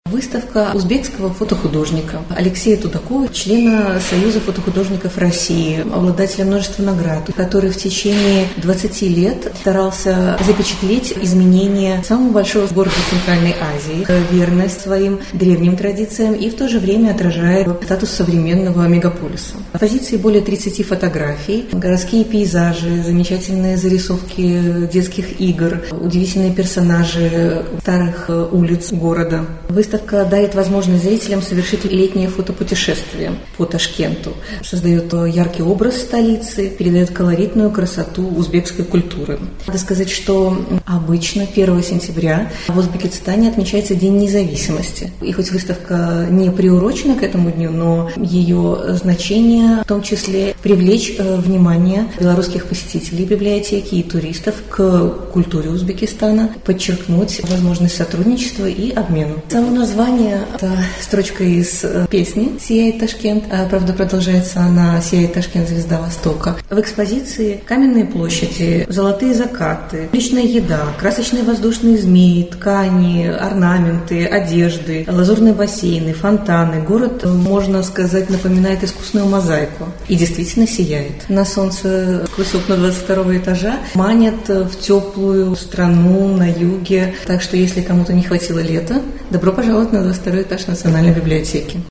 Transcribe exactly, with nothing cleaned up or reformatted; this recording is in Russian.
Выставка узбекского фотохудожника Алексея Тудакова, члена Союза фотохудожников России, обладателя множества наград, который в течение двадцати лет старался запечатлеть изменения самого большого города Центральной Азии, верность своим древним традициям и в то же время отражает статус современного мегаполиса. В позиции более тридцати фотографий, городские пейзажи, замечательные зарисовки детских игр, удивительные персонажи старых улиц города. Выставка дает возможность зрителям совершить летнее фотопутешествие по Ташкенту, создает яркий образ столицы, передает колоритную красоту узбекской культуры. Надо сказать, что обычно первого сентября в Узбекистане отмечается День независимости. И хоть выставка не приурочена к этому дню, но ее значение в том числе привлечь внимание белорусских посетителей библиотеки и туристов к культуре Узбекистана, подчеркнуть возможность сотрудничества и обмена. Само название – это строчка из песни «Сияет Ташкент», а, правда, продолжается она «Сияет Ташкент, звезда Востока». В экспозиции каменные площади, золотые закаты, личная еда, красочные воздушные змеи, ткани, орнаменты, одежды, лазурные бассейны, фонтаны. Город, можно сказать, напоминает искусную мозаику и действительно сияет. На солнце сквозь окна двадцать второго этажа манят в теплую страну на юге. Так что, если кому-то не хватило лета, добро пожаловать на двадцать второй этаж Национальной библиотеки.